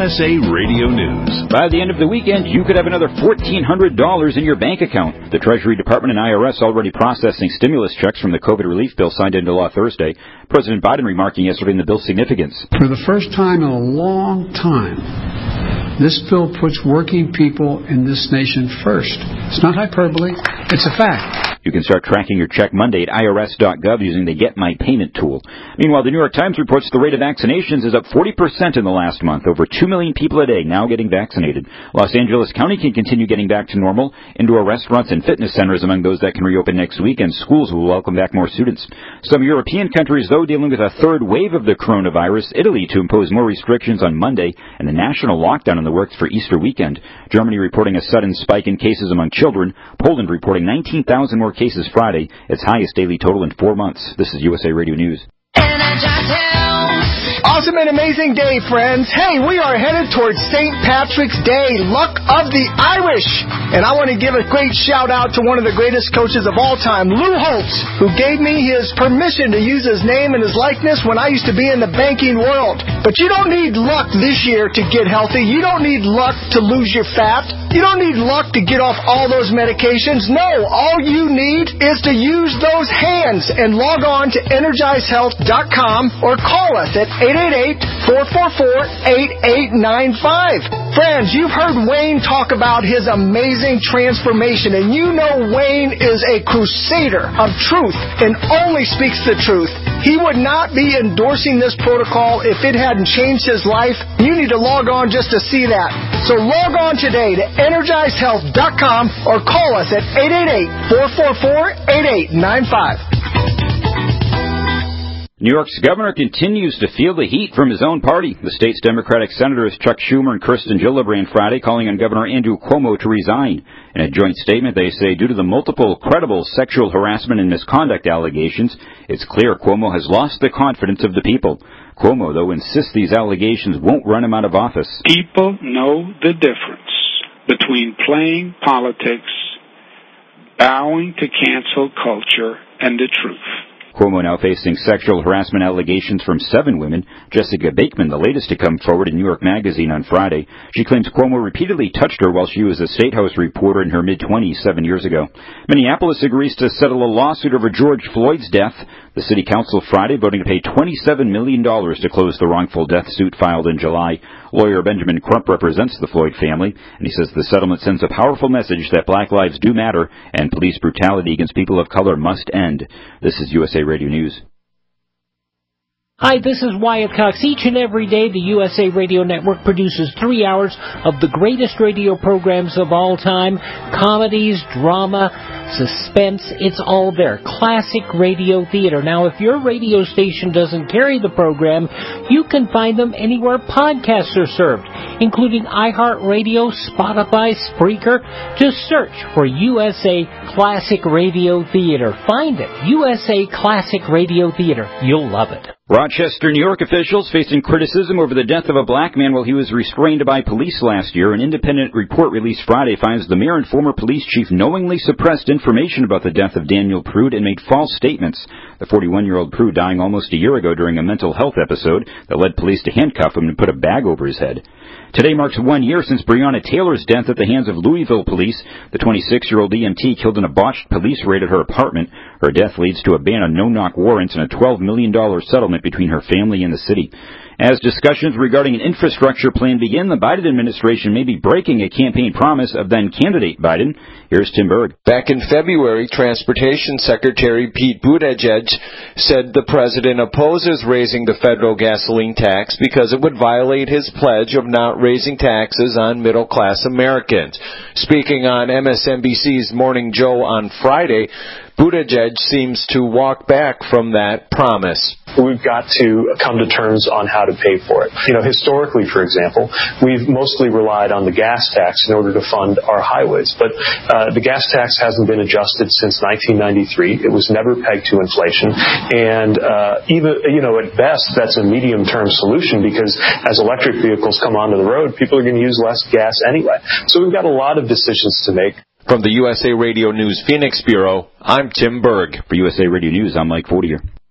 USA Radio News. By the end of the weekend, you could have another $1,400 in your bank account. The Treasury Department and IRS already processing stimulus checks from the COVID relief bill signed into law Thursday. President Biden remarking yesterday on the bill's significance. For the first time in a long time, this bill puts working people in this nation first. It's not hyperbole. It's a fact. You can start tracking your check Monday at irs.gov using the Get My Payment tool. Meanwhile, the New York Times reports the rate of vaccinations is up 40% in the last month. Over 2 million people a day now getting vaccinated. Los Angeles County can continue getting back to normal. Indoor restaurants and fitness centers among those that can reopen next week, and schools will welcome back more students. Some European countries, though, dealing with a third wave of the coronavirus. Italy to impose more restrictions on Monday, and the national lockdown in the works for Easter weekend. Germany reporting a sudden spike in cases among children. Poland reporting 19,000 more cases Friday, its highest daily total in 4 months. This is USA Radio News. Awesome and amazing day, friends. Hey, we are headed towards St. Patrick's Day, Luck of the Irish. And I want to give a great shout out to one of the greatest coaches of all time, Lou Holtz, who gave me his permission to use his name and his likeness when I used to be in the banking world. But you don't need luck this year to get healthy. You don't need luck to lose your fat. You don't need luck to get off all those medications. No, all you need is to use those hands and log on to EnergizeHealth.com or call us at 888-444-8895. Friends, you've heard Wayne talk about his amazing transformation, and you know Wayne is a crusader of truth and only speaks the truth. He would not be endorsing this protocol if it hadn't changed his life. You need to log on just to see that. So log on today to EnergizeHealth.com or call us at 888-444-8895. New York's governor continues to feel the heat from his own party. The state's Democratic senators Chuck Schumer and Kirsten Gillibrand Friday calling on Governor Andrew Cuomo to resign. In a joint statement, they say due to the multiple credible sexual harassment and misconduct allegations, it's clear Cuomo has lost the confidence of the people. Cuomo, though, insists these allegations won't run him out of office. People know the difference between playing politics, bowing to cancel culture, and the truth. Cuomo now facing sexual harassment allegations from 7 women. Jessica Bakeman, the latest to come forward in New York Magazine on Friday. She claims Cuomo repeatedly touched her while she was a State House reporter in her mid-20s 7 years ago. Minneapolis agrees to settle a lawsuit over George Floyd's death. The City Council Friday voting to pay $27 million to close the wrongful death suit filed in July. Lawyer Benjamin Crump represents the Floyd family, and he says the settlement sends a powerful message that black lives do matter and police brutality against people of color must end. This is USA Radio News. Hi, this is Wyatt Cox. Each and every day, the USA Radio Network produces 3 hours of the greatest radio programs of all time. Comedies, drama, suspense, it's all there. Classic radio theater. Now, if your radio station doesn't carry the program, you can find them anywhere podcasts are served, including iHeartRadio, Spotify, Spreaker. Just search for USA Classic Radio Theater. Find it. USA Classic Radio Theater. You'll love it. Rochester, New York officials facing criticism over the death of a black man while he was restrained by police last year. An independent report released Friday finds the mayor and former police chief knowingly suppressed information about the death of Daniel Prude and made false statements. The 41-year-old Prude dying almost a year ago during a mental health episode that led police to handcuff him and put a bag over his head. Today marks 1 year since Breonna Taylor's death at the hands of Louisville police. The 26-year-old EMT killed in a botched police raid at her apartment. Her death leads to a ban on no-knock warrants and a $12 million settlement between her family and the city. As discussions regarding an infrastructure plan begin, the Biden administration may be breaking a campaign promise of then-candidate Biden. Here's Tim Berg. Back in February, Transportation Secretary Pete Buttigieg said the president opposes raising the federal gasoline tax because it would violate his pledge of not raising taxes on middle-class Americans. Speaking on MSNBC's Morning Joe on Friday, Buttigieg seems to walk back from that promise. We've got to come to terms on how to pay for it. Historically, for example, we've mostly relied on the gas tax in order to fund our highways. But the gas tax hasn't been adjusted since 1993. It was never pegged to inflation. And even, at best, that's a medium-term solution because as electric vehicles come onto the road, people are going to use less gas anyway. So we've got a lot of decisions to make. From the USA Radio News Phoenix Bureau, I'm Tim Berg. For USA Radio News, I'm Mike Fortier.